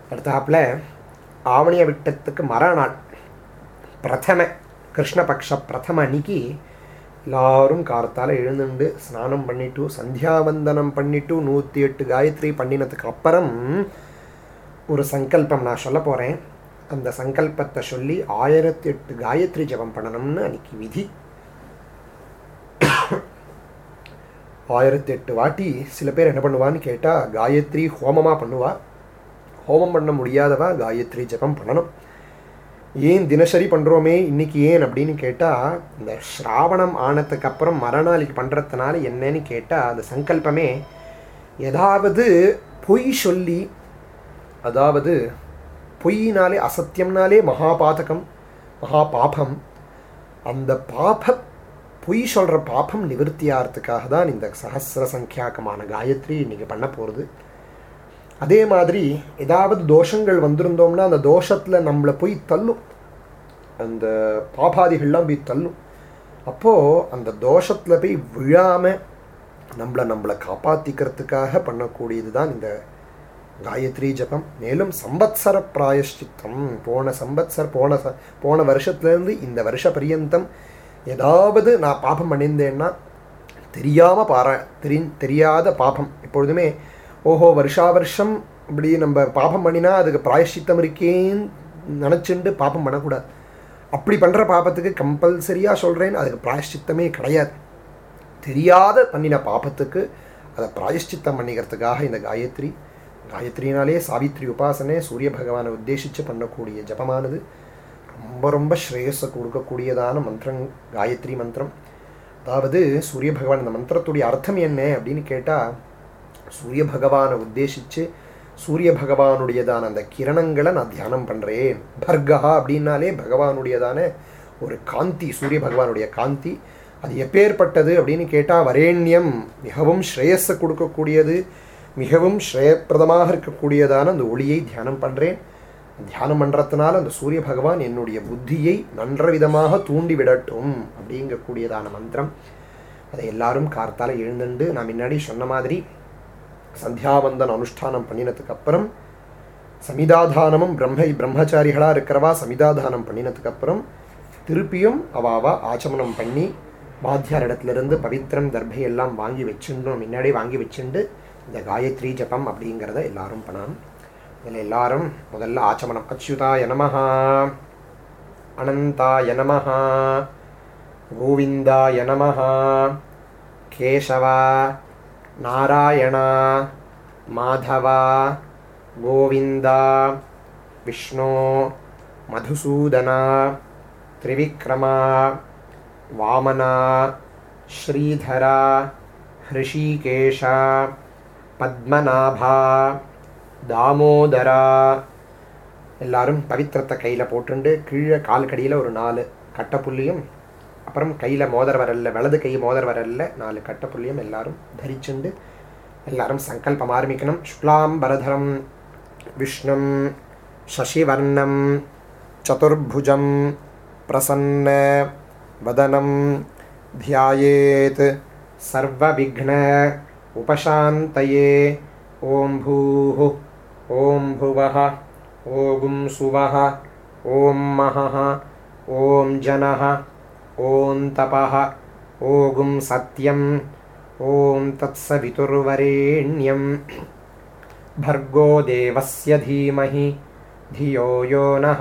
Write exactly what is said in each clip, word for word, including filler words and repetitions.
அடுத்தாப்புல ஆவணிய விட்டத்துக்கு மறுநாள் பிரதம கிருஷ்ணபக்ஷ பிரதம அன்னைக்கு எல்லாரும் காலத்தால் எழுந்துண்டு ஸ்நானம் பண்ணிட்டு சந்தியாவந்தனம் பண்ணிட்டு நூற்றி எட்டு காயத்ரி பண்ணினதுக்கு அப்புறம் ஒரு சங்கல்பம் நான் சொல்ல போகிறேன். அந்த சங்கல்பத்தை சொல்லி ஆயிரத்தி எட்டு காயத்ரி ஜபம் பண்ணணும்னு அன்னைக்கு விதி. ஆயிரத்தி எட்டு வாட்டி சில பேர் என்ன பண்ணுவான்னு கேட்டால் காயத்ரி ஹோமமாக பண்ணுவா. ஹோமம் பண்ண முடியாதவா காயத்ரி ஜபம் பண்ணணும். ஏன் தினசரி பண்ணுறோமே இன்றைக்கி ஏன் அப்படின்னு கேட்டால், இந்த ஸ்ராவணம் ஆனதுக்கு அப்புறம் மறுநாளைக்கு பண்ணுறதுனால என்னன்னு கேட்டால், அந்த சங்கல்பமே ஏதாவது பொய் சொல்லி, அதாவது பொய்னாலே அசத்தியம்னாலே மகாபாதகம் மகா பாபம், அந்த பாப பொய் சொல்கிற பாபம் நிவர்த்தியாகிறதுக்காக தான் இந்த சஹஸ்ர சங்கியாக்கமான காயத்ரி இன்றைக்கி பண்ண போகிறது. அதே மாதிரி ஏதாவது தோஷங்கள் வந்திருந்தோம்னா அந்த தோஷத்தில் நம்மளை போய் தள்ளும், அந்த பாபாதிகள்லாம் போய் தள்ளும். அப்போது அந்த தோஷத்தில் போய் விழாமல் நம்மளை நம்மளை காப்பாற்றிக்கிறதுக்காக பண்ணக்கூடியது தான் இந்த காயத்ரி ஜபம். மேலும் சம்பத்சர பிராயஷ்சித்தம், போன சம்பத்சர் போன ச போன வருஷத்துலேருந்து இந்த வருஷ பரியந்தம் ஏதாவது நான் பாபம் பண்ணியிருந்தேன்னா தெரியாமல் பாரா தெரி தெரியாத பாபம் எப்பொழுதுமே ஓஹோ வருஷா வருஷம் இப்படி நம்ம பாபம் பண்ணினா அதுக்கு பிராயஷ்சித்தம் இருக்கேன்னு நினச்சிண்டு பாபம் பண்ணக்கூடாது. அப்படி பண்ணுற பாபத்துக்கு கம்பல்சரியாக சொல்கிறேன், அதுக்கு பிராயஷ்சித்தமே கிடையாது. தெரியாத பண்ணின பாபத்துக்கு அதை பிராயஷ்சித்தம் பண்ணிக்கிறதுக்காக இந்த காயத்ரி. காயத்ரினாலே சாவித்ரி உபாசனை சூரிய பகவானை உத்தேசித்து பண்ணக்கூடிய ஜபமானது ரொம்ப ரொம்ப ஸ்ரேயஸை கொடுக்கக்கூடியதான மந்திரம் காயத்ரி மந்திரம். அதாவது சூரிய பகவான், இந்த மந்திரத்துடைய அர்த்தம் என்ன அப்படின்னு கேட்டால், சூரிய பகவானை உத்தேசித்து சூரிய பகவானுடையதான அந்த கிரணங்களை நான் தியானம் பண்ணுறேன். பர்கா அப்படின்னாலே பகவானுடையதான ஒரு காந்தி, சூரிய பகவானுடைய காந்தி. அது எப்பேற்பட்டது அப்படின்னு கேட்டால், வரேண்யம், மிகவும் ஸ்ரேயஸை கொடுக்கக்கூடியது, மிகவும் ஸ்ரேயப்பிரதமாக இருக்கக்கூடியதான அந்த ஒளியை தியானம் பண்ணுறேன். தியானம் பண்ணுறதுனால அந்த சூரிய பகவான் என்னுடைய புத்தியை நன்ற விதமாக தூண்டி விடட்டும் அப்படிங்கக்கூடியதான மந்திரம். அதை எல்லாரும் கார்த்தால் எழுந்துண்டு நான் முன்னாடி சொன்ன மாதிரி சந்தியாவந்தன் அனுஷ்டானம் பண்ணினதுக்கு அப்புறம் சமிதாதானமும் பிரம்ம பிரம்மச்சாரிகளாக இருக்கிறவா சமிதாதானம் பண்ணினதுக்கு அப்புறம் திருப்பியும் அவாவா ஆச்சமனம் பண்ணி வாத்தியார் இடத்துலேருந்து பவித்திரம் தர்பை எல்லாம் வாங்கி வச்சுட்டு முன்னாடி வாங்கி வச்சுண்டு இந்த காயத்ரி ஜபம் அப்படிங்கிறத எல்லாரும் பண்ணணும். இதில் எல்லாரும் முதல்ல ஆச்சமனம். அச்சுதாய நமஹ, அனந்தாய நமஹ, கோவிந்தாய நமஹ, கேசவா, நாராயணா, மாதவா, கோவிந்தா, விஷ்ணு, மதுசூதனா, திரிவிக்ரமா, வாமனா, ஸ்ரீதரா, ஹிருஷிகேஷா, பத்மநாபா, தாமோதரா. எல்லாரும் பவித்திரத்தை கையில் போட்டுண்டு கீழே கால் கடியில் ஒரு நாலு கட்டப்புள்ளியும், அப்புறம் கையில் மோதர் வரல, வலது கை மோதர் வரல, நாலு கட்டப்புள்ளியும் எல்லாரும் தரிச்சுண்டு எல்லாரும் சங்கல்பம் ஆரம்பிக்கணும். சுக்லாம் பரதரம் விஷ்ணும் சசிவர்ணம் சதுர்புஜம் பிரசன்ன வதனம் தியாயேத் சர்வவிக்ன உபசாந்தயே. ஓம் பூஹ ஓம் புவஹ ஓம் சுவஹ ஓம் மஹஹ ஓம் ஜனஹ ஓம் தபஹ ஓம் சத்யம் ஓம் தத்சவிதுர்வரேண்யம் भर्गो देवस्य धीमहि धियो यो नः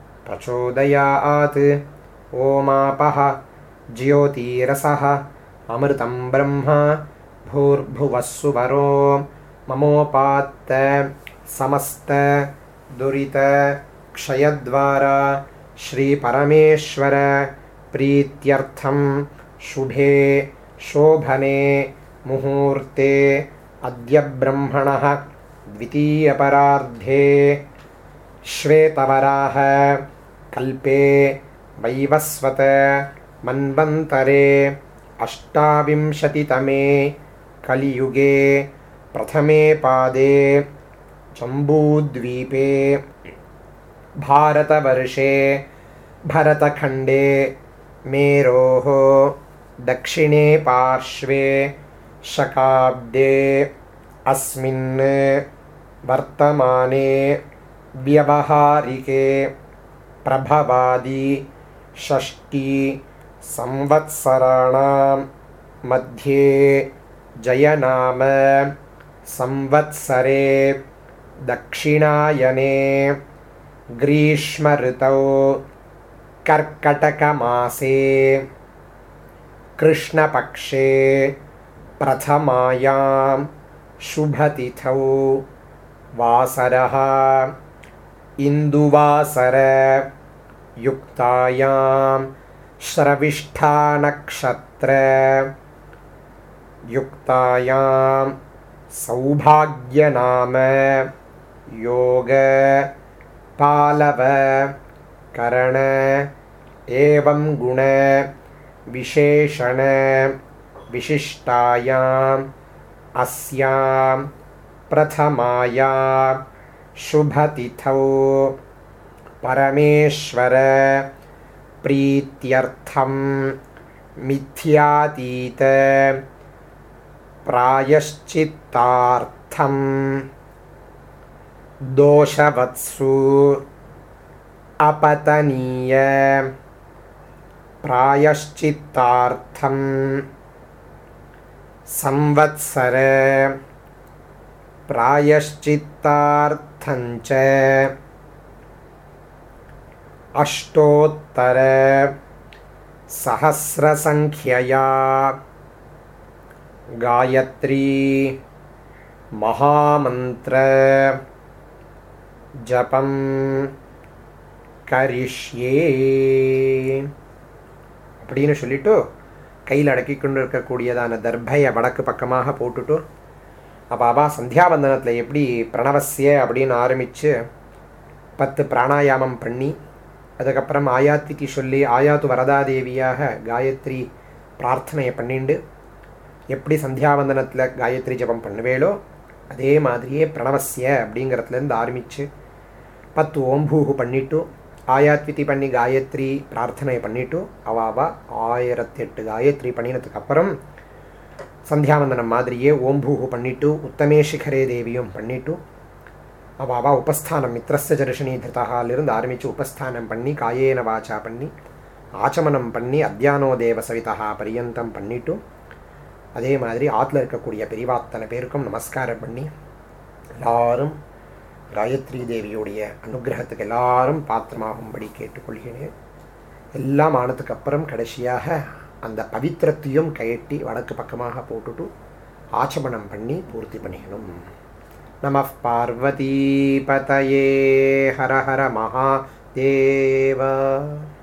प्रचोदयात्. ओमापः ज्योतिरसः अमृतं ब्रह्म भूर्भुवः सुवरो ममोपात्त समस्त दुरित क्षयद्वारा श्रीपरमेश्वर प्रीत्यर्थं शुभे शोभने मुहूर्ते अद्य ब्रह्मणः द्वितीयपरार्धे श्वेतवराह कल्पे वैवस्वत मन्वन्तरे अष्टाविंशतितमे कलियुगे प्रथमे पादे जम्बूद्वीपे भारतवर्षे भरतखण्डे मेरोः दक्षिणे पार्श्वे शकाब्दे अस्मिन् वर्तमाने व्यवहारिके प्रभवादि षष्ठी संवत्सराणां मध्ये जयनाम संवत्सरे दक्षिणायने ग्रीष्म ऋतौ कर्कटकमासे कृष्णपक्षे प्रथमायां शुभतिथौ वासरः इन्दुवासर युक्तायां श्रविष्ठानक्षत्र युक्तायां सौभाग्यनाम योग पालव करण एवं गुण विशेषण विशिष्टायाम् अस्यां प्रथमायां शुभतिथौ परमेश्वर प्रीत्यर्थं मिथ्यातीत प्रायश्चित्तार्थं दोषवत्सु अपतनीय प्रायश्चित्तार्थं संवत्सर प्रायश्चित्तार्थंच अष्टोत्तर सहस्रसंख्यया गायत्री महामंत्र जपं करिष्ये அப்படின்னு சொல்லிட்டு கையில் அடக்கி கொண்டு இருக்கக்கூடியதான தர்பையை வடக்கு பக்கமாக போட்டுட்டு அப்போ அவா சந்தியாவந்தனத்தில் எப்படி பிரணவசிய அப்படின்னு ஆரம்பித்து பத்து பிராணாயாமம் பண்ணி அதுக்கப்புறம் ஆயாத்திக்கு சொல்லி ஆயாத்து வரதாதேவியாக காயத்ரி பிரார்த்தனையை பண்ணிண்டு எப்படி சந்தியாவந்தனத்தில் காயத்ரி ஜபம் பண்ணுவேளோ அதே மாதிரியே பிரணவசிய அப்படிங்கிறதுலேருந்து ஆரம்பித்து பத்து ஓம்பூகு பண்ணிவிட்டு ஆயாத்விதி பண்ணி காயத்ரி பிரார்த்தனை பண்ணிவிட்டு அவாவா ஆயிரத்தி எட்டு காயத்ரி பண்ணினதுக்கு அப்புறம் சந்தியாவந்தனம் மாதிரியே ஓம்பூகு பண்ணிவிட்டு உத்தமே சிகரே தேவியும் பண்ணிவிட்டு அவாவா உபஸ்தானம் மித்ரஸ்ய ஜர்ஷினி திருத்தாலிருந்து ஆரம்பித்து உபஸ்தானம் பண்ணி காயேன வாச்சா பண்ணி ஆச்சமனம் பண்ணி அத்தியானோ தேவ சவிதா பரியந்தம் பண்ணிவிட்டு அதே மாதிரி ஆற்றுல இருக்கக்கூடிய பெரிவாத்தனை பேருக்கும் நமஸ்காரம் பண்ணி எல்லாரும் காயத்ரி தேவியுடைய அனுகிரகத்துக்கு எல்லாரும் பாத்திரமாகும்படி கேட்டுக்கொள்கிறேன். எல்லாம் ஆனதுக்கு அப்புறம் கடைசியாக அந்த பவித்திரத்தையும் கயட்டி வடக்கு பக்கமாக போட்டுட்டு ஆச்சமனம் பண்ணி பூர்த்தி பண்ணிக்கணும். நமः பார்வதி பதயே ஹர ஹர மகாதேவா.